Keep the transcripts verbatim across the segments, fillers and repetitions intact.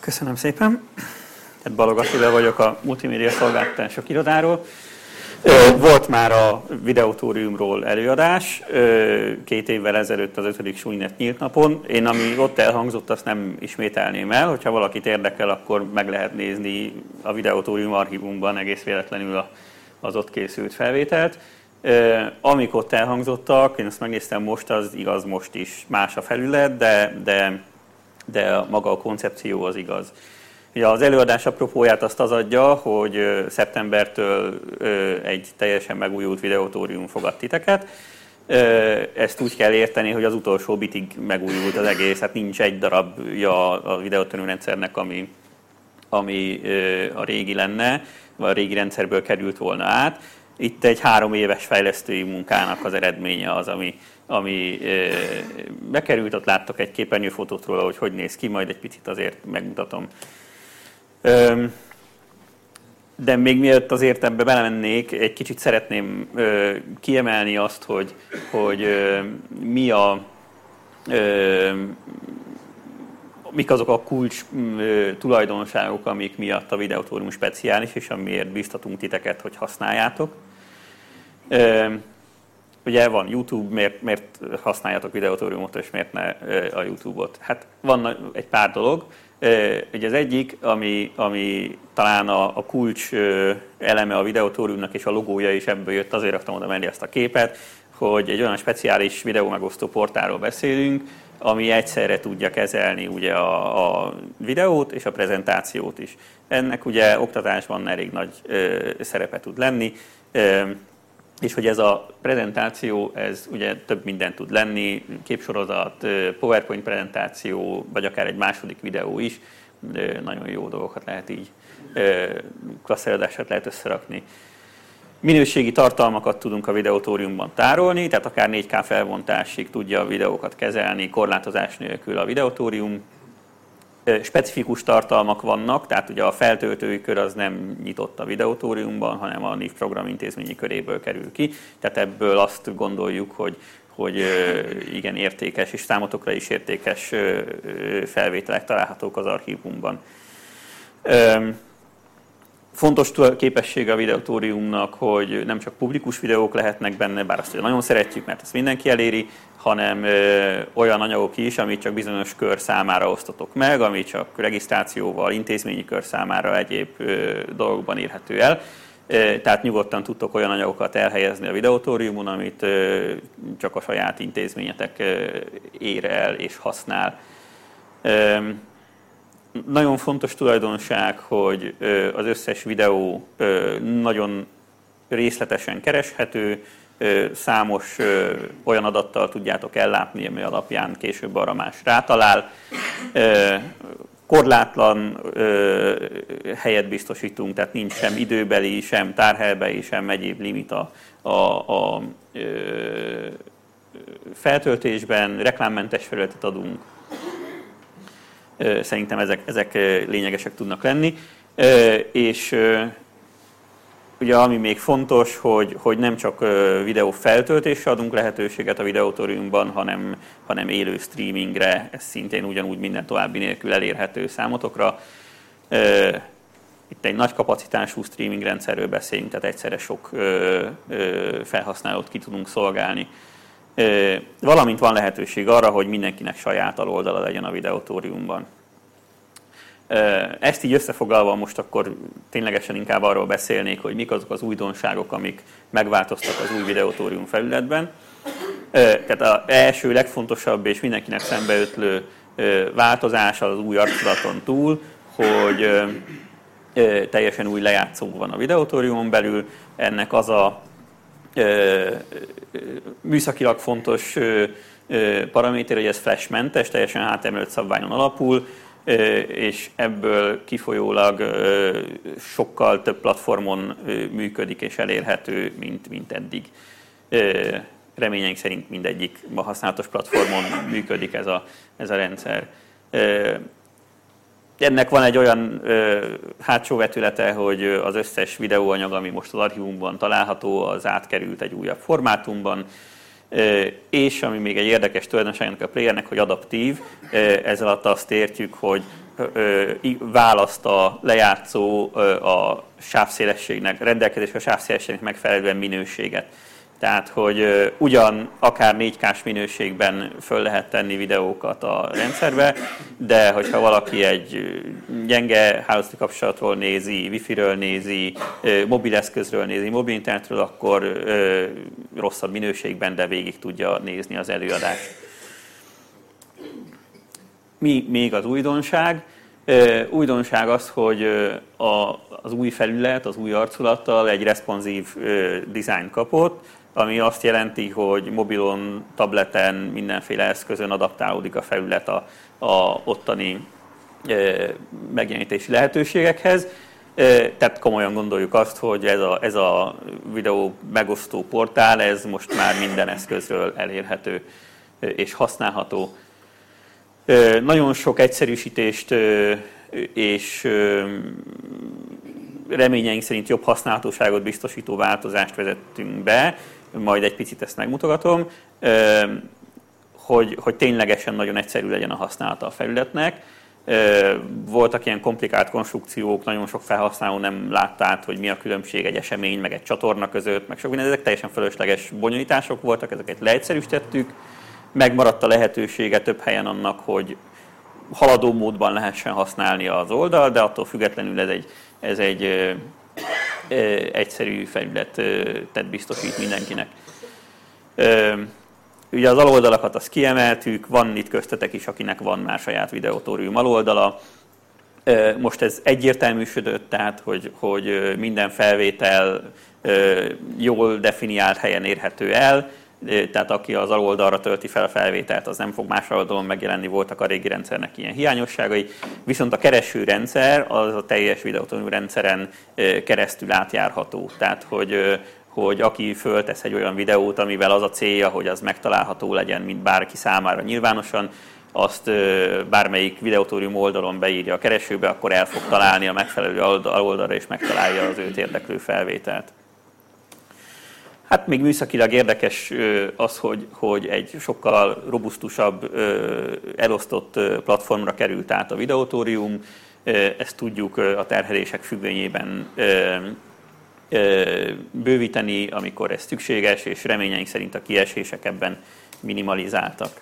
Köszönöm szépen. Balogh Attila vagyok a Multimédia Szolgáltatások Irodáról. Volt már a Videótóriumról előadás, két évvel ezelőtt az ötödik Súlynet nyílt napon. Én, ami ott elhangzott, azt nem ismételném el. Hogyha valakit érdekel, akkor meg lehet nézni a Videótórium archívumban egész véletlenül az ott készült felvételt. Amik ott elhangzottak, én azt megnéztem most, az igaz most is, más a felület, de, de, de maga a koncepció az igaz. Ugye az előadás apropóját azt az adja, hogy szeptembertől egy teljesen megújult Videótórium fogad titeket. Ezt úgy kell érteni, hogy az utolsó bitig megújult az egész, hát nincs egy darabja a Videótórium rendszernek, ami, ami a régi lenne, vagy a régi rendszerből került volna át. Itt egy három éves fejlesztői munkának az eredménye az, ami, ami bekerült. Ott láttok egy képernyőfotót róla, hogy hogy néz ki, majd egy picit azért megmutatom. De még mielőtt azért ebbe belemennék, egy kicsit szeretném kiemelni azt, hogy, hogy mi a, mik azok a kulcs tulajdonságok, amik miatt a Videótórium speciális, és amiért biztatunk titeket, hogy használjátok. Ugye van YouTube, miért, miért használjátok Videótóriumot, és miért ne a YouTube-ot? Hát van egy pár dolog. Ugye az egyik, ami, ami talán a, a kulcs eleme a Videótóriumnak, és a logója is ebből jött, azért raktam oda mellé ezt a képet, hogy egy olyan speciális videó megosztó portálról beszélünk, ami egyszerre tudja kezelni ugye a, a videót és a prezentációt is. Ennek ugye oktatásban elég nagy ö, szerepe tud lenni, ö, és hogy ez a prezentáció, ez ugye több minden tud lenni, képsorozat, PowerPoint prezentáció, vagy akár egy második videó is, nagyon jó dolgokat lehet így, klassz előadásokat lehet összerakni. Minőségi tartalmakat tudunk a Videótóriumban tárolni, tehát akár négy ká felbontásig tudja a videókat kezelni, korlátozás nélkül a Videótórium. Specifikus tartalmak vannak, tehát ugye a feltöltői kör az nem nyitott a Videótóriumban, hanem a név program intézményi köréből kerül ki. Tehát ebből azt gondoljuk, hogy, hogy igen értékes, és számotokra is értékes felvételek találhatók az archívumban. Fontos képessége a Videótóriumnak, hogy nem csak publikus videók lehetnek benne, bár azt nagyon szeretjük, mert ezt mindenki eléri, hanem ö, olyan anyagok is, amit csak bizonyos kör számára osztotok meg, ami csak regisztrációval, intézményi kör számára egyéb ö, dolgokban érhető el. E, tehát nyugodtan tudtok olyan anyagokat elhelyezni a Videótóriumon, amit ö, csak a saját intézményetek ö, ér el és használ. E, Nagyon fontos tulajdonság, hogy az összes videó nagyon részletesen kereshető, számos olyan adattal tudjátok ellátni, ami alapján később arra más rátalál. Korlátlan helyet biztosítunk, tehát nincs sem időbeli, sem tárhelybeli, sem egyéb limit a, a, a feltöltésben, reklámmentes felületet adunk. Szerintem ezek, ezek lényegesek tudnak lenni. És ugye ami még fontos, hogy, hogy nem csak videó feltöltésre adunk lehetőséget a Videótóriumban, hanem, hanem élő streamingre, ez szintén ugyanúgy minden további nélkül elérhető számotokra. Itt egy nagy kapacitású streaming rendszerről beszélünk, tehát egyszerre sok felhasználót ki tudunk szolgálni. Valamint van lehetőség arra, hogy mindenkinek saját aloldala legyen a Videótóriumban. Ezt így összefoglalva most akkor ténylegesen inkább arról beszélnék, hogy mik azok az újdonságok, amik megváltoztak az új Videótórium felületben. Tehát az első legfontosabb és mindenkinek szembeötlő változás az új arculaton túl, hogy teljesen új lejátszónk van a Videótóriumon belül. Ennek az a műszakilag fontos paraméter, hogy ez flashmentes, teljesen há té em el öt szabványon alapul, és ebből kifolyólag sokkal több platformon működik és elérhető, mint, mint eddig. Reményeink szerint mindegyik ma használatos platformon működik ez a, ez a rendszer. Ennek van egy olyan ö, hátsó vetülete, hogy az összes videóanyag, ami most az archívumban található, az átkerült egy újabb formátumban, ö, és ami még egy érdekes tulajdonságnak a playernek, hogy adaptív, ö, ez alatt azt értjük, hogy választ a lejátszó a sávszélességnek, rendelkezésre a sávszélességnek megfelelően minőséget. Tehát, hogy ugyan akár négy kás minőségben föl lehet tenni videókat a rendszerbe, de hogyha valaki egy gyenge hálózati kapcsolatról nézi, wifi-ről nézi, mobileszközről nézi, mobilinternetről, akkor rosszabb minőségben, de végig tudja nézni az előadást. Mi még az újdonság? Újdonság az, hogy az új felület, az új arculattal egy responsív design kapott, ami azt jelenti, hogy mobilon, tableten, mindenféle eszközön adaptálódik a felület a, a ottani megjelenítési lehetőségekhez. Tehát komolyan gondoljuk azt, hogy ez a, ez a videó megosztó portál, ez most már minden eszközről elérhető és használható. Nagyon sok egyszerűsítést és reményeink szerint jobb használhatóságot biztosító változást vezettünk be, majd egy picit ezt megmutogatom, hogy, hogy ténylegesen nagyon egyszerű legyen a használata a felületnek. Voltak ilyen komplikált konstrukciók, nagyon sok felhasználó nem látta át, hogy mi a különbség egy esemény, meg egy csatorna között, meg sok minden, ezek teljesen fölösleges bonyolítások voltak, ezeket leegyszerűsítettük. Megmaradt a lehetősége több helyen annak, hogy haladó módban lehessen használni az oldal, de attól függetlenül ez egy, ez egy ö, ö, egyszerű felületet biztosít mindenkinek. Ö, ugye az aloldalakat azt kiemeltük, van itt köztetek is, akinek van már saját Videotórium aloldala. Ö, most ez egyértelműsödött, tehát hogy, hogy minden felvétel ö, jól definiált helyen érhető el, tehát aki az aloldalra tölti fel a felvételt, az nem fog más oldalon megjelenni, voltak a régi rendszernek ilyen hiányosságai. Viszont a keresőrendszer az a teljes Videotórium rendszeren keresztül átjárható. Tehát, hogy, hogy aki föltesz egy olyan videót, amivel az a célja, hogy az megtalálható legyen, mint bárki számára nyilvánosan, azt bármelyik Videotórium oldalon beírja a keresőbe, akkor el fog találni a megfelelő aloldalra, és megtalálja az őt érdeklő felvételt. Hát még műszakilag érdekes az, hogy, hogy egy sokkal robusztusabb, elosztott platformra került át a Videotórium. Ezt tudjuk a terhelések függvényében bővíteni, amikor ez szükséges, és reményeink szerint a kiesések ebben minimalizáltak.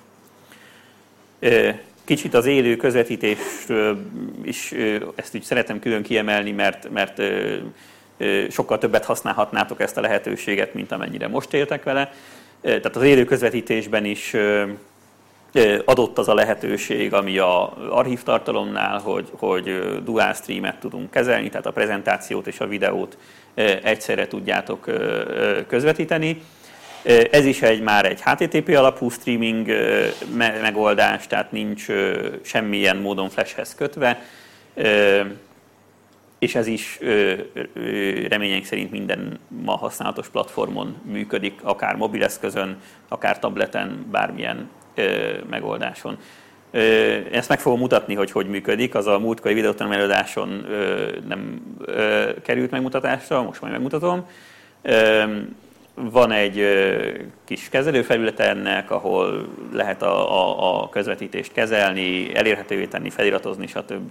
Kicsit az élő közvetítésről is ezt úgy szeretem külön kiemelni, mert, mert sokkal többet használhatnátok ezt a lehetőséget, mint amennyire most éltek vele. Tehát az élő közvetítésben is adott az a lehetőség, ami az archívtartalomnál, hogy, hogy dual streamet tudunk kezelni, tehát a prezentációt és a videót egyszerre tudjátok közvetíteni. Ez is egy, már egy há té té pé alapú streaming megoldás, tehát nincs semmilyen módon flashhez kötve, és ez is reményeink szerint minden ma használatos platformon működik, akár mobileszközön, akár tableten, bármilyen megoldáson. Ezt meg fogom mutatni, hogy hogy működik, az a múltkori videótanuló előadáson nem került megmutatásra, most majd megmutatom. Van egy kis kezelőfelülete ennek, ahol lehet a, a, a közvetítést kezelni, elérhetővé tenni, feliratozni, stb.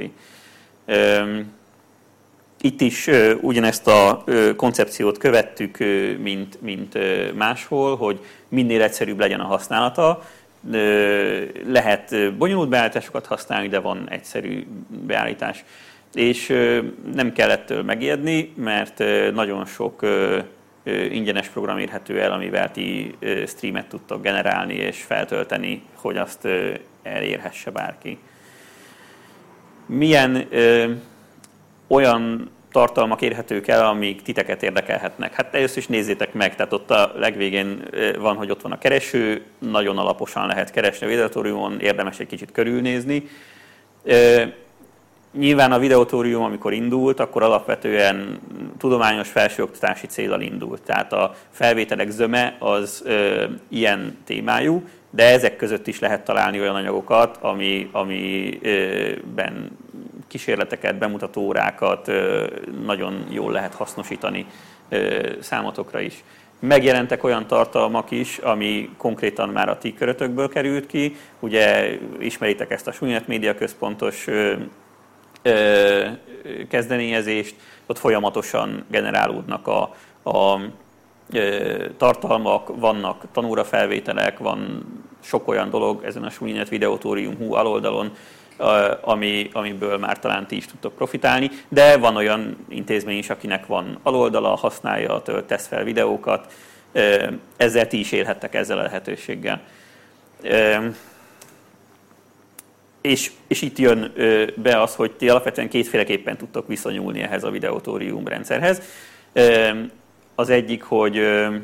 Itt is ugyanezt a koncepciót követtük, mint, mint máshol, hogy minél egyszerűbb legyen a használata. Lehet bonyolult beállításokat használni, de van egyszerű beállítás. És nem kell ettől megijedni, mert nagyon sok ingyenes program érhető el, amivel ti streamet tudtok generálni és feltölteni, hogy azt elérhesse bárki. Milyen ö, olyan tartalmak érhetők el, amik titeket érdekelhetnek? Hát először is nézzétek meg, tehát ott a legvégén van, hogy ott van a kereső, nagyon alaposan lehet keresni a Videotóriumon, érdemes egy kicsit körülnézni. Ö, Nyilván a Videotórium, amikor indult, akkor alapvetően tudományos felsőoktatási céllal indult. Tehát a felvételek zöme az ö, ilyen témájú, de ezek között is lehet találni olyan anyagokat, ami, amiben kísérleteket, bemutató órákat ö, nagyon jól lehet hasznosítani ö, számotokra is. Megjelentek olyan tartalmak is, ami konkrétan már a ti körötökből került ki. Ugye ismeritek ezt a Súlynet Média Központos ö, kezdeményezést, ott folyamatosan generálódnak a, a tartalmak, vannak tanórafelvételek, van sok olyan dolog ezen a Sulinet Videotórium hu aloldalon, ami, amiből már talán ti is tudtok profitálni, de van olyan intézmény is, akinek van aloldala, használja, tesz fel videókat, ezzel ti is élhettek ezzel a lehetőséggel. És, és itt jön be az, hogy ti alapvetően kétféleképpen tudtok viszonyulni ehhez a Videotórium rendszerhez. Az egyik, hogy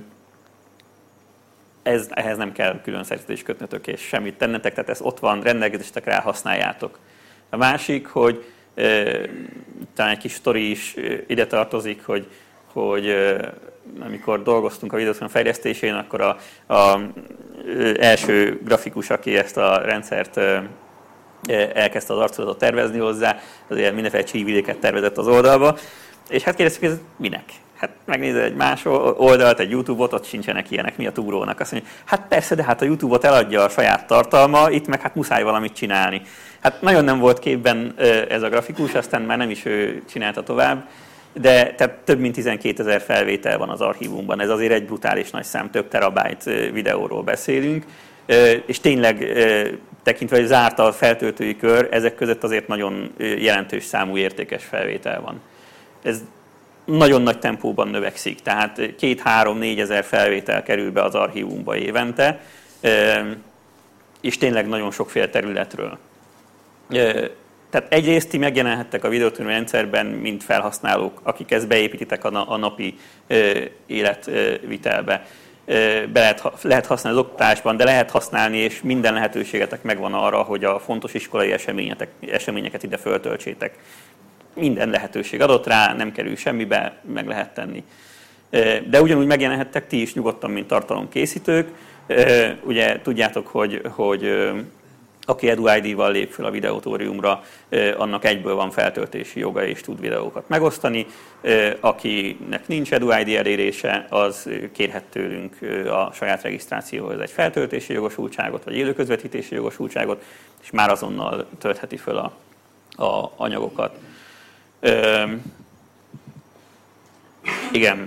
ez, ehhez nem kell külön szerződést kötnötök és semmit tennetek, tehát ez ott van, rendelkezéstek rá, használjátok. A másik, hogy talán egy kis sztori is ide tartozik, hogy, hogy amikor dolgoztunk a videóton fejlesztésén, akkor a, a első grafikus, aki ezt a rendszert elkezdte az arcolatot tervezni hozzá, azért mindenféle csívidéket tervezett az oldalba, és hát kérdeztük, hogy ez minek? Hát megnézed egy más oldalt, egy YouTube-ot, ott sincsenek ilyenek, mi a túrónak? Azt mondja, hát persze, de hát a YouTube-ot eladja a saját tartalma, itt meg hát muszáj valamit csinálni. Hát nagyon nem volt képben ez a grafikus, aztán már nem is ő csinálta tovább, de tehát több mint tizenkétezer felvétel van az archívumban, ez azért egy brutális nagy szám, több terabájt videóról beszélünk, és tényleg tekintve, hogy zárt a feltöltői kör, ezek között azért nagyon jelentős számú értékes felvétel van. Ez nagyon nagy tempóban növekszik, tehát két-három-négy ezer felvétel kerül be az archívumba évente, és tényleg nagyon sokféle területről. Tehát egyrészt ti megjelenhettek a videótórium rendszerben, mint felhasználók, akik ezt beépítitek a napi életvitelbe. Be lehet, lehet használni az oktatásban, de lehet használni, és minden lehetőségetek megvan arra, hogy a fontos iskolai eseményeket ide föltöltsétek. Minden lehetőség adott rá, nem kerül semmibe, meg lehet tenni. De ugyanúgy megjelenhettek ti is nyugodtan, mint tartalomkészítők. Ugye tudjátok, hogy, hogy aki EduID-val lép fel a Videotóriumra, annak egyből van feltöltési joga és tud videókat megosztani. Akinek nincs EduID elérése, az kérhet tőlünk a saját regisztrációhoz egy feltöltési jogosultságot, vagy élőközvetítési jogosultságot, és már azonnal töltheti fel a, a anyagokat. Ö, igen.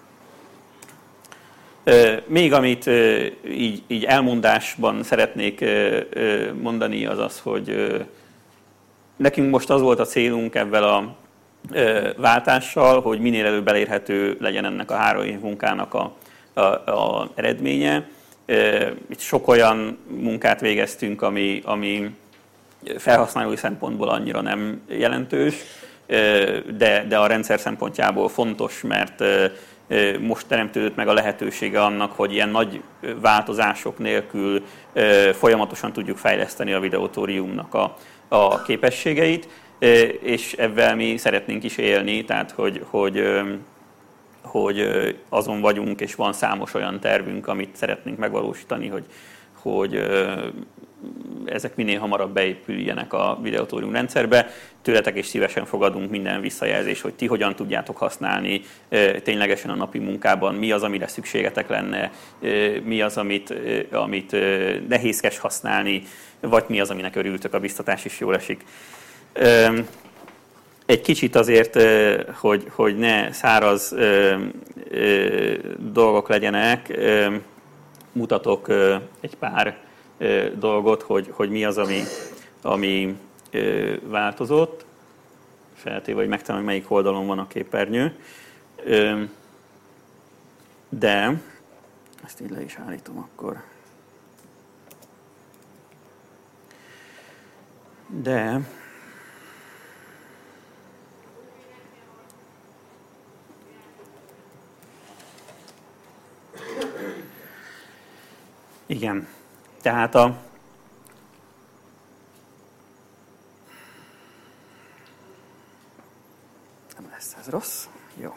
Ö, még amit ö, így, így elmondásban szeretnék ö, ö, mondani, az az, hogy ö, nekünk most az volt a célunk ebben a ö, váltással, hogy minél előbb elérhető legyen ennek a három év munkának a, a, a eredménye. Ö, itt sok olyan munkát végeztünk, ami, ami felhasználói szempontból annyira nem jelentős, De, de a rendszer szempontjából fontos, mert most teremtődött meg a lehetősége annak, hogy ilyen nagy változások nélkül folyamatosan tudjuk fejleszteni a Videotóriumnak a, a képességeit, és ebben mi szeretnénk is élni, tehát hogy, hogy, hogy azon vagyunk, és van számos olyan tervünk, amit szeretnénk megvalósítani, hogy, hogy ezek minél hamarabb beépüljenek a Videotórium rendszerbe. Tőletek is szívesen fogadunk minden visszajelzés, hogy ti hogyan tudjátok használni ténylegesen a napi munkában, mi az, amire szükségetek lenne, mi az, amit, amit nehézkes használni, vagy mi az, aminek örültök, a biztatás is jól esik. Egy kicsit azért, hogy, hogy ne száraz dolgok legyenek, mutatok egy pár dolgot, hogy, hogy mi az, ami, ami változott. Feltéve, hogy megtalálom, hogy melyik oldalon van a képernyő. De, ezt így le is állítom akkor. De, igen. Tehát a nem lesz ez rossz. Jó.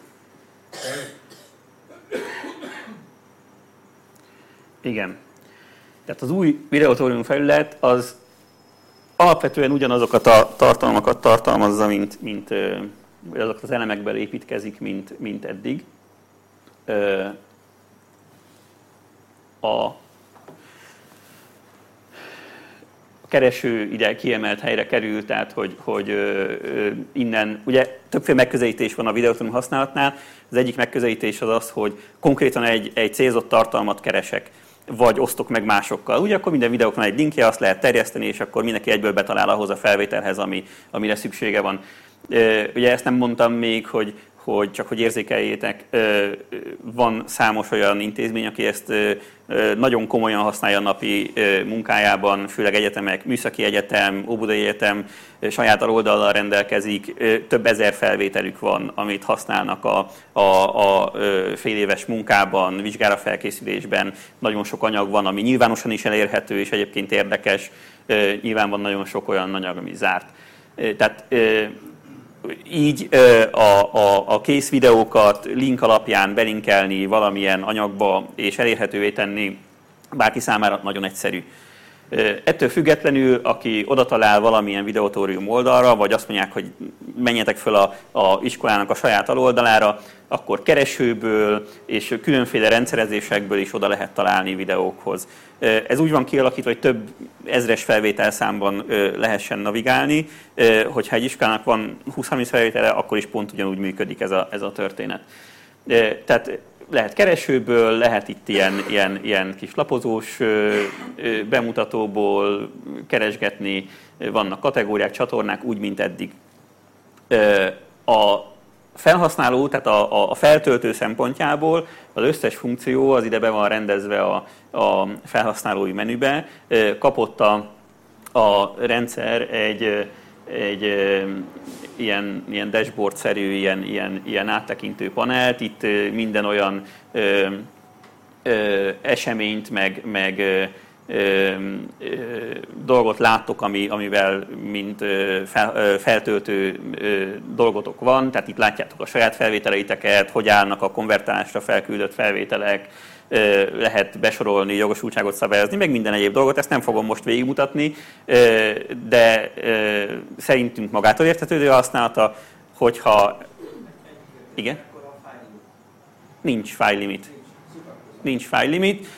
Igen. Tehát az új Videotórium felület az alapvetően ugyanazokat a tartalmakat tartalmazza, mint, mint vagy azokat az elemekből építkezik, mint, mint eddig. A a kereső ide kiemelt helyre kerül, tehát hogy, hogy innen, ugye többféle megközelítés van a videóautónom használatnál. Az egyik megközelítés az az, hogy konkrétan egy, egy célzott tartalmat keresek, vagy osztok meg másokkal. Ugye akkor minden videóknak egy linkje, azt lehet terjeszteni, és akkor mindenki egyből betalál ahhoz a felvételhez, ami, amire szüksége van. Ugye ezt nem mondtam még, hogy hogy csak hogy érzékeljétek, van számos olyan intézmény, aki ezt nagyon komolyan használja a napi munkájában, főleg egyetemek, Műszaki Egyetem, Óbudai Egyetem saját oldallal rendelkezik, több ezer felvételük van, amit használnak a, a, a fél éves munkában, vizsgára felkészülésben. Nagyon sok anyag van, ami nyilvánosan is elérhető, és egyébként érdekes. Nyilván van nagyon sok olyan anyag, ami zárt. Tehát így a, a, a kész videókat link alapján belinkelni valamilyen anyagba és elérhetővé tenni bárki számára nagyon egyszerű. Ettől függetlenül, aki oda talál valamilyen videótórium oldalra, vagy azt mondják, hogy menjetek föl a, a iskolának a saját aloldalára, akkor keresőből és különféle rendszerezésekből is oda lehet találni videókhoz. Ez úgy van kialakítva, hogy több ezres felvételszámban lehessen navigálni. Hogyha egy iskolának van húsz-harminc felvétele, akkor is pont ugyanúgy működik ez a, ez a történet. Tehát lehet keresőből, lehet itt ilyen, ilyen, ilyen kis lapozós bemutatóból keresgetni, vannak kategóriák, csatornák, úgy, mint eddig. A felhasználó, tehát a, a feltöltő szempontjából az összes funkció az ide be van rendezve a, a felhasználói menübe. Kapott a, a rendszer egy, egy ilyen, ilyen dashboard-szerű, ilyen, ilyen, ilyen áttekintő panelt. Itt minden olyan ö, ö, eseményt, meg, meg ö, ö, dolgot láttok, ami, amivel mint fel, feltöltő dolgotok van. Tehát itt látjátok a saját felvételeiteket, hogy állnak a konvertálásra felküldött felvételek, lehet besorolni, jogosultságot szabályozni, meg minden egyéb dolgot. Ezt nem fogom most végigmutatni, de szerintünk magától értetődő használata, hogyha... Igen? Nincs file limit. Nincs file limit.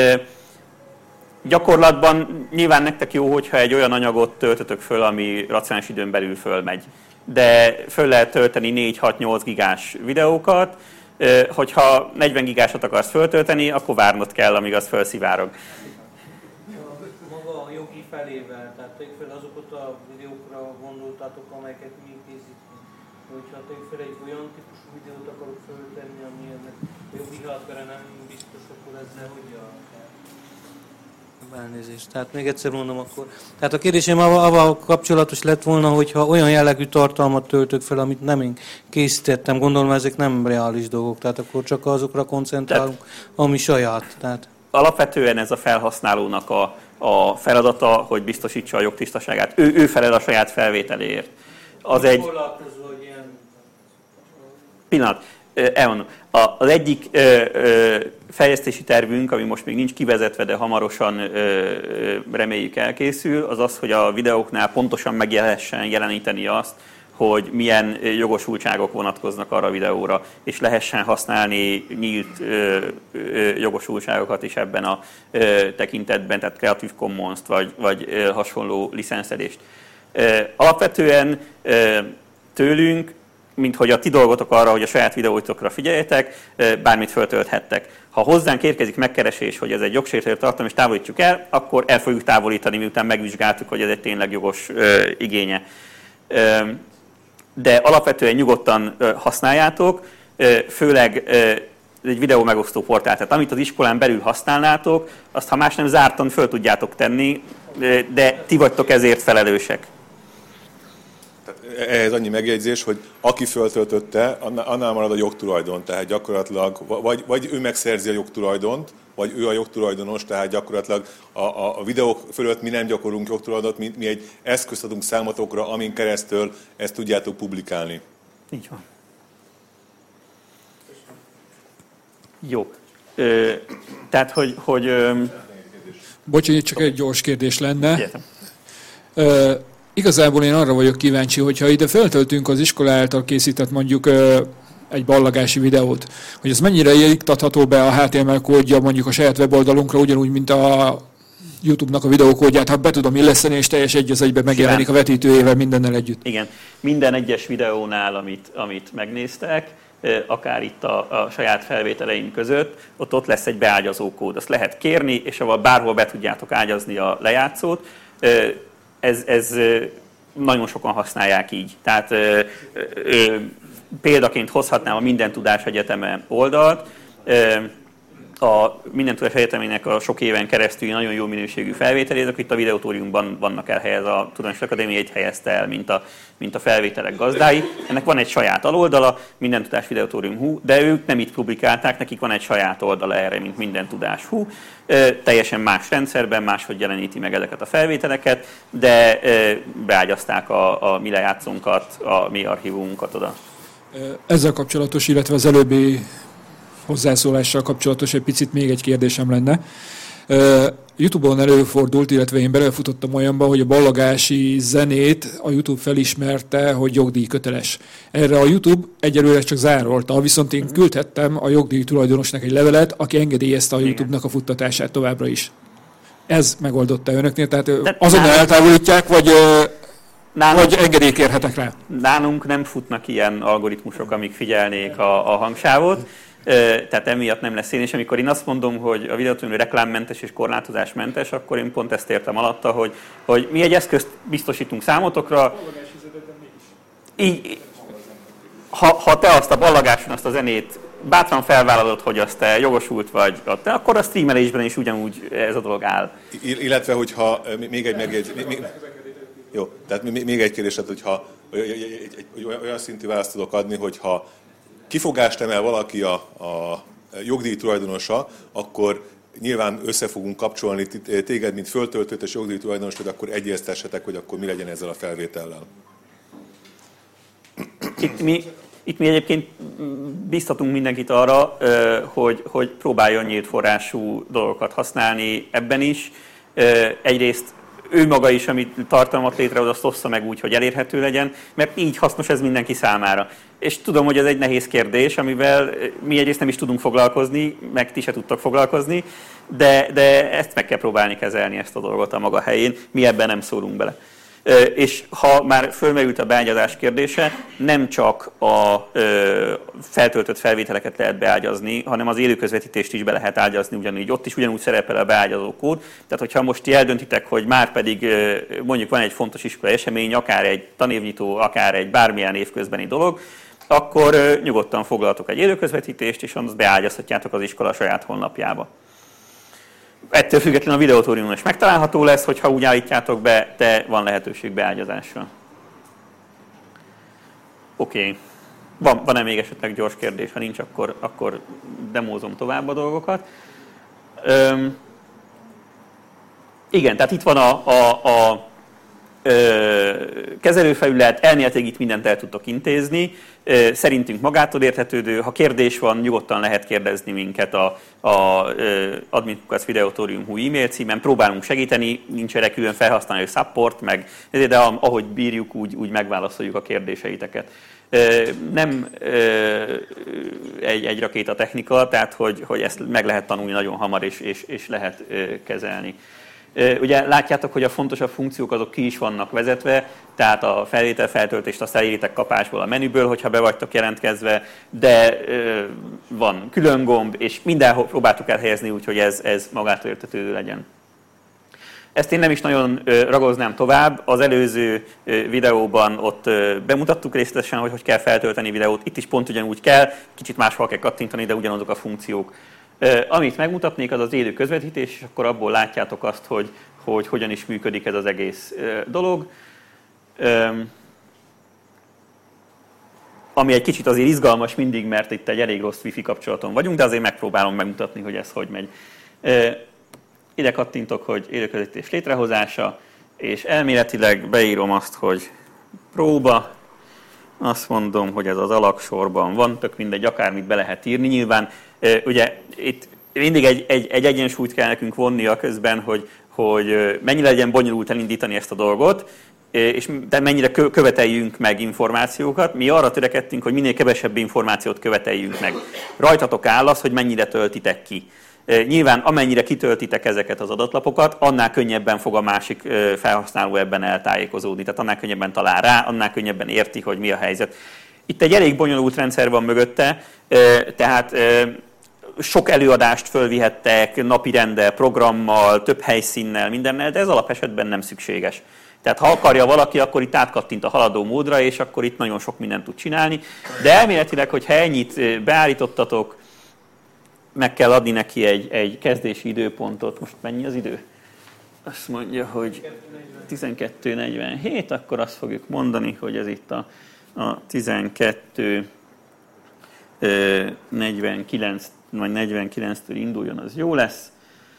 Gyakorlatban nyilván nektek jó, hogyha egy olyan anyagot töltötök föl, ami racionális időn belül fölmegy. De föl lehet tölteni négy-hat-nyolc gigás videókat. Hogyha negyven gigásat akarsz föltölteni, akkor várnod kell, amíg az felszivárog. Maga a jogi felével, tehát tegyük fel azokat a videókra gondoltátok, amelyeket mi készítünk. Hogyha tegyük fel egy olyan típusú videót akarok föltenni, ami ennek a jogi háttere nem biztos, akkor ezzel hogyan? Elnézést. Tehát még egyszer mondom akkor. Tehát a kérdésem avval kapcsolatos lett volna, hogyha olyan jellegű tartalmat töltök fel, amit nem én készítettem, gondolom ezek nem reális dolgok, tehát akkor csak azokra koncentrálunk, tehát, ami saját. Tehát. Alapvetően ez a felhasználónak a, a feladata, hogy biztosítsa a jogtisztaságát. Ő, ő felel a saját felvételéért. Az egy... Pillanat. Elmondom. Az egyik fejlesztési tervünk, ami most még nincs kivezetve, de hamarosan reméljük elkészül, az az, hogy a videóknál pontosan meg lehessen jeleníteni azt, hogy milyen jogosultságok vonatkoznak arra a videóra, és lehessen használni nyílt jogosultságokat is ebben a tekintetben, tehát Creative Commons-t vagy, vagy hasonló licenszedést. Alapvetően tőlünk, mint hogy a ti dolgotok arra, hogy a saját videóitokra figyeljetek, bármit föltölthettek. Ha hozzánk érkezik megkeresés, hogy ez egy jogsértő tartalom, és távolítsuk el, akkor el fogjuk távolítani, miután megvizsgáltuk, hogy ez egy tényleg jogos ö, igénye. Ö, de alapvetően nyugodtan ö, használjátok, ö, főleg ö, egy videó megosztó portál. Tehát amit az iskolán belül használnátok, azt ha más nem zártan föl tudjátok tenni, ö, de ti vagytok ezért felelősek. Ehhez annyi megjegyzés, hogy aki föltöltötte, annál marad a jogtulajdon, tehát gyakorlatilag vagy, vagy ő megszerzi a jogtulajdont, vagy ő a jogtulajdonos, tehát gyakorlatilag a, a, a videók fölött mi nem gyakorlunk jogtulajdont, mi, mi egy eszközt adunk számotokra, amin keresztül ezt tudjátok publikálni. Így van. Jó. Ö, tehát, hogy... hogy ö... Bocsánat, csak egy gyors kérdés lenne. Ö, Igazából én arra vagyok kíváncsi, hogyha ide feltöltünk az iskola által készített mondjuk egy ballagási videót, hogy ez mennyire iktatható be a há té em el kódja mondjuk a saját weboldalunkra, ugyanúgy, mint a YouTube-nak a videókódját, ha be tudom illeszteni, és teljes egy az egyben megjelenik a vetítőjével mindennel együtt. Igen, minden egyes videónál, amit, amit megnéztek, akár itt a, a saját felvételeink között, ott ott lesz egy beágyazó kód. Azt lehet kérni, és ahol bárhol be tudjátok ágyazni a lejátszót. Ez, ez nagyon sokan használják így. Tehát ö, ö, példaként hozhatnám a Minden Tudás Egyeteme oldalt. Ö, a Minden Tudás Egyetemének a sok éven keresztül nagyon jó minőségű felvételét, itt a videótóriumban vannak elhelyezve, a Tudományos Akadémia így helyezte el, mint a, mint a felvételek gazdái. Ennek van egy saját aloldala, Minden Tudás Videótórium hú, de ők nem itt publikálták, nekik van egy saját oldala erre, mint Minden Tudás hú. Teljesen más rendszerben, máshogy jeleníti meg ezeket a felvételeket, de beágyazták a, a mi lejátszónkat, a mi archívunkat oda. Ezzel kapcsolatos, illetve az előbbi hozzászólással kapcsolatos egy picit még egy kérdésem lenne. YouTube-on előfordult, illetve én belefutottam olyanba, hogy a ballagási zenét a YouTube felismerte, hogy jogdíjköteles. Erre a YouTube egyelőre csak zárolta, viszont én küldhettem a jogdíj tulajdonosnak egy levelet, aki engedélyezte a YouTube-nak a futtatását továbbra is. Ez megoldotta önöknél, tehát De azonnal nálunk, eltávolítják, vagy, nálunk, vagy engedély kérhetek rá? Nálunk nem futnak ilyen algoritmusok, amik figyelnék a, a hangsávot. Tehát emiatt nem lesz én, és amikor én azt mondom, hogy a videótórium reklámmentes és korlátozásmentes, akkor én pont ezt értem alatta, hogy, hogy mi egy eszközt biztosítunk számotokra, így, ha, ha te azt a ballagáson, azt a zenét bátran felvállalod, hogy azt te jogosult vagy, akkor a streamelésben is ugyanúgy ez a dolog áll. Illetve, hogyha még egy megjegyzés, jó, tehát még egy kérdés, hogyha olyan szintű választ tudok adni, hogyha kifogást emel valaki a, a jogdíj tulajdonosa, akkor nyilván össze fogunk kapcsolni téged, mint föltöltőt és jogdíj tulajdonos, hogy akkor egyeztessetek, hogy akkor mi legyen ezzel a felvétellel. Itt mi, itt mi egyébként biztatunk mindenkit arra, hogy, hogy próbáljon nyílt forrású dolgokat használni ebben is. Egyrészt ő maga is, amit tartalmat létrehoz, azt ossza meg úgy, hogy elérhető legyen, mert így hasznos ez mindenki számára. És tudom, hogy ez egy nehéz kérdés, amivel mi egyrészt nem is tudunk foglalkozni, meg ti se tudtok foglalkozni, de, de ezt meg kell próbálni kezelni, ezt a dolgot a maga helyén. Mi ebben nem szólunk bele. És ha már fölmerült a beágyazás kérdése, nem csak a feltöltött felvételeket lehet beágyazni, hanem az élőközvetítést is be lehet ágyazni ugyanúgy. Ott is ugyanúgy szerepel a beágyazó kód. Tehát, hogyha most ti eldöntitek, hogy már pedig mondjuk van egy fontos iskolai esemény, akár egy tanévnyitó, akár egy bármilyen évközbeni dolog, akkor nyugodtan foglaltok egy élőközvetítést, és azt beágyazhatjátok az iskola saját honlapjába. Ettől függetlenül a videótóriumon is megtalálható lesz, hogyha úgy állítjátok be, de van lehetőség beágyazásra. Oké. Okay. Van, van-e még esetleg gyors kérdés? Ha nincs, akkor, akkor demózom tovább a dolgokat. Üm, igen, tehát itt van a, a, a ö, kezelőfelület, elméletileg itt mindent el tudtok intézni. Szerintünk magától érthetődő, ha kérdés van, nyugodtan lehet kérdezni minket a, a admin kukac videótórium hu e-mail címen, próbálunk segíteni, nincs erre külön felhasználói support, meg, de ahogy bírjuk, úgy, úgy megválaszoljuk a kérdéseiteket. Nem egy, egy rakéta technika, tehát hogy, hogy ezt meg lehet tanulni nagyon hamar, és, és, és lehet kezelni. Ugye látjátok, hogy a fontosabb funkciók azok ki is vannak vezetve, tehát a felvételfeltöltést azt eléritek kapásból a menüből, hogyha be vagytok jelentkezve, de van külön gomb, és mindenhol próbáltuk elhelyezni úgy, hogy ez, ez magától értetődő legyen. Ezt én nem is nagyon ragoznám tovább. Az előző videóban ott bemutattuk részletesen, hogy hogy kell feltölteni videót. Itt is pont ugyanúgy kell, kicsit máshol kell kattintani, de ugyanazok a funkciók. Amit megmutatnék, az az élő közvetítés, és akkor abból látjátok azt, hogy, hogy hogyan is működik ez az egész dolog. Ami egy kicsit azért izgalmas mindig, mert itt egy elég rossz wifi kapcsolaton vagyunk, de azért megpróbálom megmutatni, hogy ez hogy megy. Ide kattintok, hogy élőközvetítés létrehozása, és elméletileg beírom azt, hogy próba. Azt mondom, hogy ez az alaksorban van, tök mindegy, akármit be lehet írni. Nyilván ugye itt mindig egy, egy, egy egyensúlyt kell nekünk vonni a közben, hogy, hogy mennyire legyen bonyolult elindítani ezt a dolgot, és de mennyire követeljünk meg információkat. Mi arra törekedtünk, hogy minél kevesebb információt követeljünk meg. Rajtatok áll az, hogy mennyire töltitek ki. Nyilván amennyire kitöltitek ezeket az adatlapokat, annál könnyebben fog a másik felhasználó ebben eltájékozódni. Tehát annál könnyebben talál rá, annál könnyebben érti, hogy mi a helyzet. Itt egy elég bonyolult rendszer van mögötte, tehát sok előadást fölvihettek napirendel, programmal, több helyszínnel, mindennel, de ez alapesetben nem szükséges. Tehát ha akarja valaki, akkor itt átkattint a haladó módra, és akkor itt nagyon sok mindent tud csinálni. De elméletileg, hogyha ennyit beállítottatok, meg kell adni neki egy, egy kezdési időpontot. Most mennyi az idő? Azt mondja, hogy tizenkettő negyvenhét, akkor azt fogjuk mondani, hogy ez itt a, a tizenkettő negyvenkilenc, vagy negyvenkilenctől induljon, az jó lesz.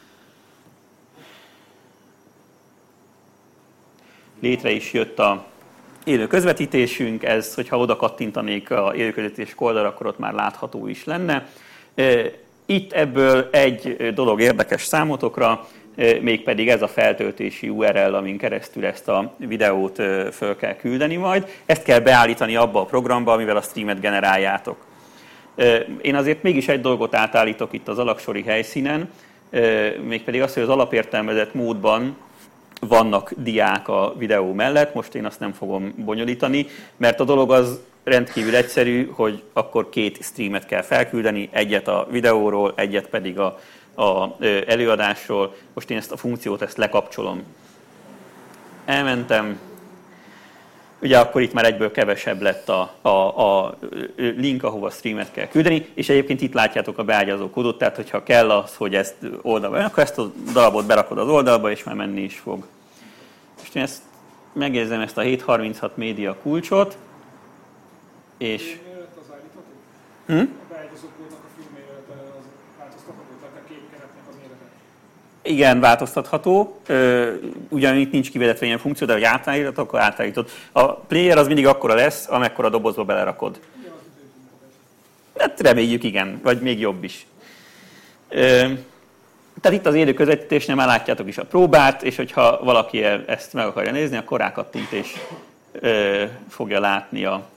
Létre is jött a élő közvetítésünk, ez, hogyha oda kattintanék a élő közvetítés oldalra, akkor ott már látható is lenne. Itt ebből egy dolog érdekes számotokra, mégpedig ez a feltöltési u er el, amin keresztül ezt a videót föl kell küldeni majd. Ezt kell beállítani abba a programba, amivel a streamet generáljátok. Én azért mégis egy dolgot átállítok itt az alaksori helyszínen, mégpedig az, hogy az alapértelmezett módban vannak diák a videó mellett, most én azt nem fogom bonyolítani, mert a dolog az rendkívül egyszerű, hogy akkor két streamet kell felküldeni, egyet a videóról, egyet pedig a, a előadásról. Most én ezt a funkciót ezt lekapcsolom. Elmentem. Ugye akkor itt már egyből kevesebb lett a, a, a link, ahova streamet kell küldeni, és egyébként itt látjátok a beágyazó kódot, tehát hogyha kell az, hogy ezt oldalba, akkor ezt a darabot berakod az oldalba, és már menni is fog. Most én ezt megjegyzem, ezt a hét harminchat média kulcsot, és... Hm? A beágyazó kódnak a filmméret az változtatható, tehát a képkeretnek a mérete. Igen, változtatható. Ugyan itt nincs kivezetve ilyen funkció, de hogy átállítod, akkor átállítod. A player az mindig akkora lesz, amekkora dobozba belerakod. Hát reméljük, igen, vagy még jobb is. Tehát itt az élő közvetítésnél már látjátok is a próbát, és hogyha valaki ezt meg akarja nézni, akkor rákattint és fogja látni a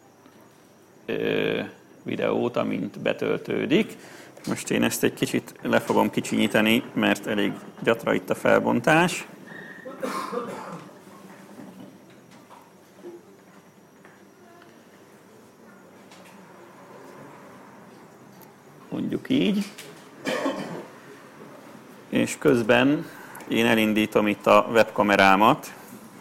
videót, amint betöltődik. Most én ezt egy kicsit le fogom kicsinyíteni, mert elég gyatra itt a felbontás. Mondjuk így. És közben én elindítom itt a webkamerámat,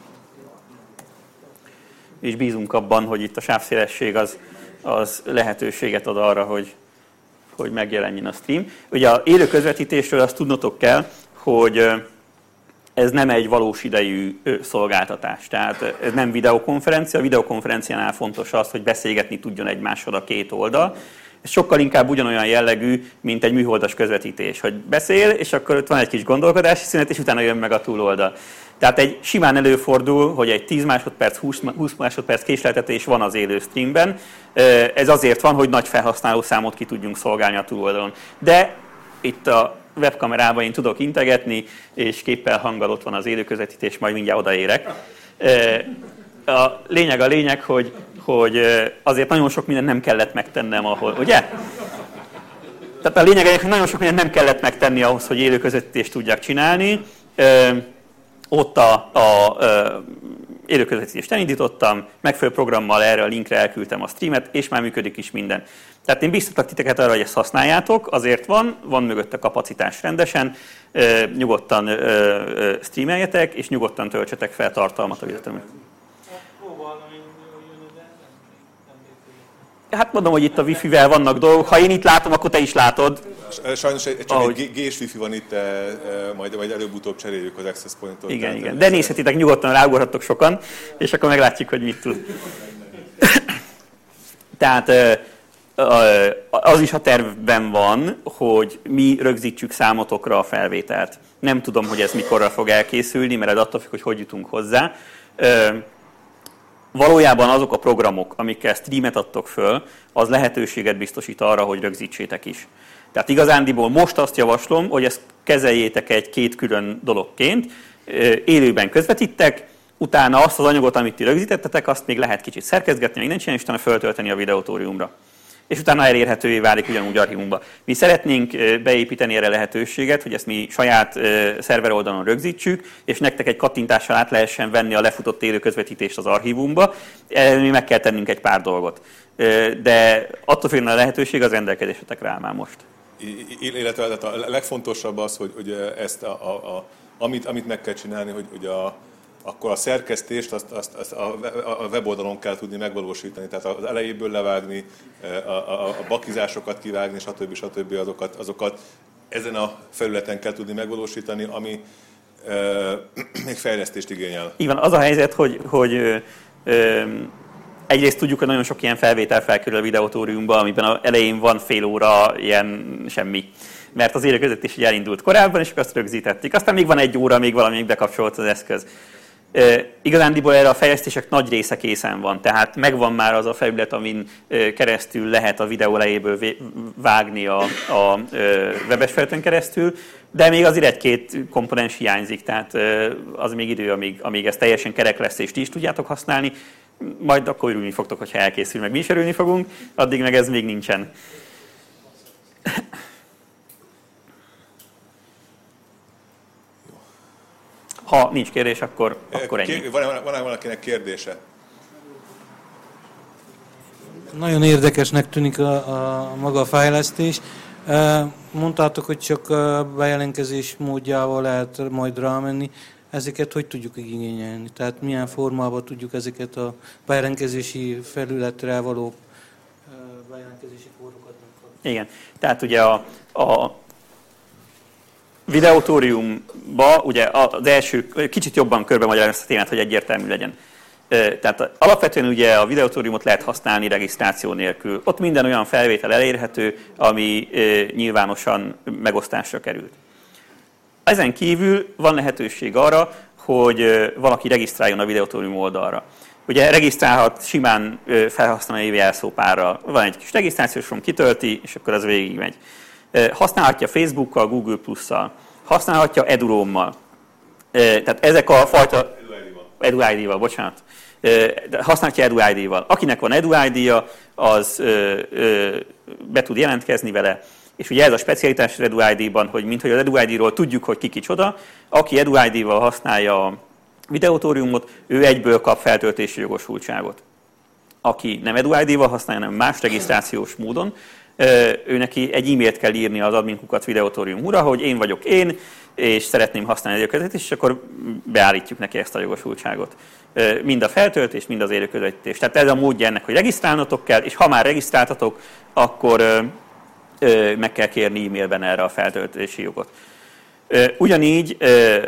és bízunk abban, hogy itt a sávszélesség az, az lehetőséget ad arra, hogy hogy megjelenjen a stream. Ugye az élő közvetítésről azt tudnotok kell, hogy ez nem egy valós idejű szolgáltatás. Tehát ez nem videokonferencia. A videokonferenciánál fontos az, hogy beszélgetni tudjon egymással a két oldal. Ez sokkal inkább ugyanolyan jellegű, mint egy műholdas közvetítés, hogy beszél, és akkor ott van egy kis gondolkodási szünet, és utána jön meg a túloldal. Tehát egy simán előfordul, hogy egy tíz másodperc, húsz másodperc késleltetés van az élő streamben. Ez azért van, hogy nagy felhasználószámot ki tudjunk szolgálni a túloldalon. De itt a webkamerában én tudok integetni, és képpel hanggal ott van az élő közvetítés, majd mindjárt odaérek. A lényeg a lényeg, hogy, hogy azért nagyon sok mindent nem kellett megtennem ahol, ugye? Tehát a lényeg, hogy nagyon sok mindent nem kellett megtenni ahhoz, hogy élő közvetítést tudjak csinálni. Ott a, a, a élő közvetítést elindítottam, megfelelő programmal erre a linkre elküldtem a streamet, és már működik is minden. Tehát én biztatlak titeket arra, hogy ezt használjátok, azért van, van mögötte kapacitás rendesen, nyugodtan streameljetek, és nyugodtan töltsetek fel tartalmat a videót. Hát mondom, hogy itt a wifi-vel vannak dolgok. Ha én itt látom, akkor te is látod. Sajnos csak ahogy... egy gés wifi van itt, majd, majd előbb-utóbb cseréljük az access pointot. Igen, igen. De nézhetitek, nyugodtan ráugorhattok sokan, és akkor meglátjuk, hogy mit tud. Tehát az is a tervben van, hogy mi rögzítsük számotokra a felvételt. Nem tudom, hogy ez mikorra fog elkészülni, mert ez attól függ, hogy hogy jutunk hozzá. Valójában azok a programok, amikkel streamet adtok föl, az lehetőséget biztosít arra, hogy rögzítsétek is. Tehát igazándiból most azt javaslom, hogy ezt kezeljétek egy két külön dologként, élőben közvetítek, utána azt az anyagot, amit ti rögzítettetek, azt még lehet kicsit szerkezgetni, még nem csinálni, és utána föltölteni a videótóriumra. és utána elérhetővé válik ugyanúgy archívumba. Mi szeretnénk beépíteni erre lehetőséget, hogy ezt mi saját szerver oldalon rögzítsük, és nektek egy kattintással át lehessen venni a lefutott élő közvetítést az archívumba. Mi meg kell tennünk egy pár dolgot. De attól függően a lehetőség az rendelkezésetekre áll már most. Illetve a legfontosabb az, hogy, hogy ezt a, a, a, amit, amit meg kell csinálni, hogy, hogy a, akkor a szerkesztést azt, azt, azt a weboldalon kell tudni megvalósítani. Tehát az elejéből levágni, a, a, a bakizásokat kivágni, stb. stb. Azokat, azokat ezen a felületen kell tudni megvalósítani, ami e, még fejlesztést igényel. Így van, az a helyzet, hogy, hogy ö, ö, egyrészt tudjuk, hogy nagyon sok ilyen felvétel felkerül a videótóriumba, amiben az elején van fél óra ilyen semmi. Mert az élő közvetítés elindult korábban, és azt rögzítettük. Aztán még van egy óra, még valami bekapcsolt az eszköz. E, igazándiból erre a fejlesztések nagy része készen van, tehát megvan már az a felület, amin e, keresztül lehet a videó elejéből vágni a, a e, webes felületen keresztül, de még azért egy-két komponens hiányzik, tehát e, az még idő, amíg, amíg ez teljesen kerek lesz, és ti is tudjátok használni, majd akkor örülni fogtok, hogyha elkészül, meg mi is örülni fogunk, addig meg ez még nincsen. Ha nincs kérdés, akkor, akkor ennyi. Van-e valakinek kérdése? Nagyon érdekesnek tűnik a, a maga a fejlesztés. Mondtátok, hogy csak bejelentkezés módjával lehet majd rámenni. Ezeket hogy tudjuk igényelni? Tehát milyen formában tudjuk ezeket a bejelentkezési felületre való bejelentkezési kódokat megkapni? Igen. Tehát ugye a, a videótóriumba ugye az első, kicsit jobban körbe magyarázni ezt a témát, hogy egyértelmű legyen. Tehát alapvetően ugye a videótóriumot lehet használni regisztráció nélkül. Ott minden olyan felvétel elérhető, ami nyilvánosan megosztásra került. Ezen kívül van lehetőség arra, hogy valaki regisztráljon a videótórium oldalra. Ugye regisztrálhat simán felhasználói jelszópárral. Van egy kis regisztrációs form, kitölti, és akkor az végigmegy. Használhatja Facebookkal, Google Plusszal, használhatja EduRoammal. Tehát ezek a fajta... EduID-val, bocsánat. Használhatja EduID-val. Akinek van EduID-ja, az be tud jelentkezni vele, és ugye ez a specialitás az EduID-ban, hogy minthogy az EduID-ról tudjuk, hogy ki kicsoda, aki EduID-val használja a videótóriumot, ő egyből kap feltöltési jogosultságot. Aki nem EduID-val használja, hanem más regisztrációs módon, ő neki egy e-mailt kell írni az adminkukat videótóriumra, hogy én vagyok én, és szeretném használni a közvetítést, és akkor beállítjuk neki ezt a jogosultságot. Mind a feltöltés, mind az élő közvetítés. Tehát ez a módja ennek, hogy regisztrálnotok kell, és ha már regisztráltatok, akkor meg kell kérni e-mailben erre a feltöltési jogot. Ugyanígy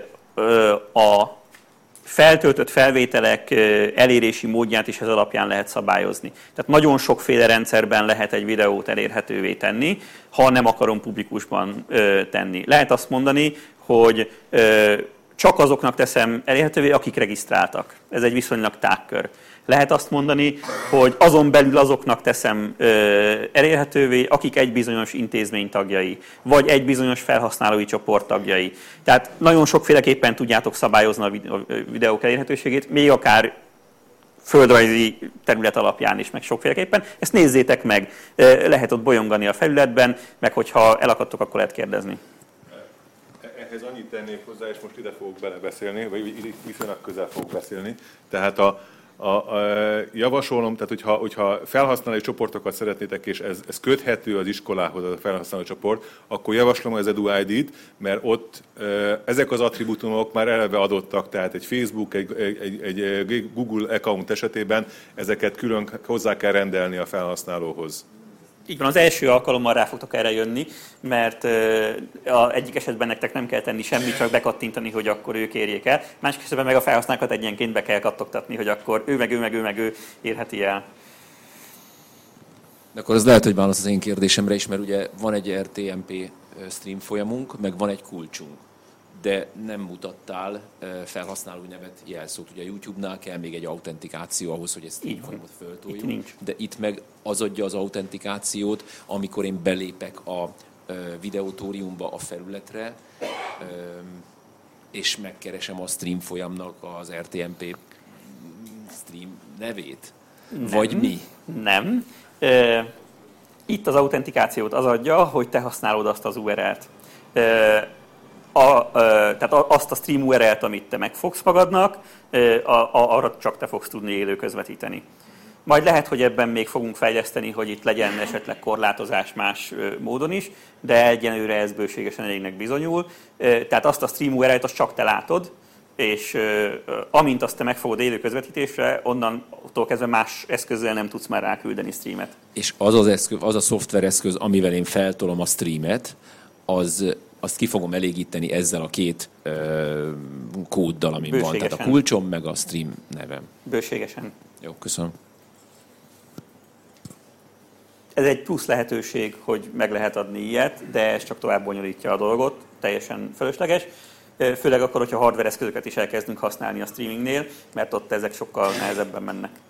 a feltöltött felvételek elérési módját is ez alapján lehet szabályozni. Tehát nagyon sokféle rendszerben lehet egy videót elérhetővé tenni, ha nem akarom publikusban tenni. Lehet azt mondani, hogy csak azoknak teszem elérhetővé, akik regisztráltak. Ez egy viszonylag tágkör. Lehet azt mondani, hogy azon belül azoknak teszem elérhetővé, akik egy bizonyos intézmény tagjai, vagy egy bizonyos felhasználói csoport tagjai. Tehát nagyon sokféleképpen tudjátok szabályozni a videók elérhetőségét, még akár földrajzi terület alapján is, meg sokféleképpen. Ezt nézzétek meg, lehet ott bolyongani a felületben, meg hogyha elakadtok, akkor lehet kérdezni. Ehhez annyit tennék hozzá, és most ide fogok belebeszélni, vagy viszonylag közel fogok beszélni. Tehát a A, a, javasolom, tehát hogyha, hogyha felhasználói csoportokat szeretnétek, és ez, ez köthető az iskolához, az a felhasználói csoport, akkor javaslom az EduID-t, mert ott e, ezek az attribútumok már eleve adottak, tehát egy Facebook, egy, egy, egy Google account esetében ezeket külön hozzá kell rendelni a felhasználóhoz. Így van, az első alkalommal rá fogtok erre jönni, mert uh, egyik esetben nektek nem kell tenni semmit, csak bekattintani, hogy akkor ők érjék el. Másik esetben meg a felhasználókat egyenként be kell kattogtatni, hogy akkor ő meg ő meg ő meg ő érheti el. De akkor az lehet, hogy válasz az én kérdésemre is, mert ugye van egy er té em pé stream folyamunk, meg van egy kulcsunk. De nem mutattál felhasználói nevet, jelszót. Ugye a YouTube-nál kell még egy autentikáció ahhoz, hogy ezt így folyamot föltoljuk. Itt de itt meg az adja az autentikációt, amikor én belépek a videótóriumba, a felületre, és megkeresem a stream folyamnak az er té em pé stream nevét. Nem, Vagy mi? Nem. Itt az autentikációt az adja, hogy te használod azt az u er el-t. A, a, tehát azt a stream u er el-t, amit te megfogsz magadnak, a, a, arra csak te fogsz tudni élő közvetíteni. Majd lehet, hogy ebben még fogunk fejleszteni, hogy itt legyen esetleg korlátozás más módon is, de egyenlőre ez bőségesen elégnek bizonyul. Tehát azt a stream u er el-t azt csak te látod, és amint azt te megfogod élő közvetítésre, onnantól kezdve más eszközzel nem tudsz már ráküldeni streamet. És az az, eszköz, az a szoftvereszköz, amivel én feltolom a streamet, az, azt ki fogom elégíteni ezzel a két ö, kóddal, amin van. Tehát a kulcsom, meg a stream nevem. Bőségesen. Jó, köszönöm. Ez egy plusz lehetőség, hogy meg lehet adni ilyet, de ez csak tovább bonyolítja a dolgot, teljesen fölösleges. Főleg akkor, hogyha hardware eszközöket is elkezdünk használni a streamingnél, mert ott ezek sokkal nehezebben mennek.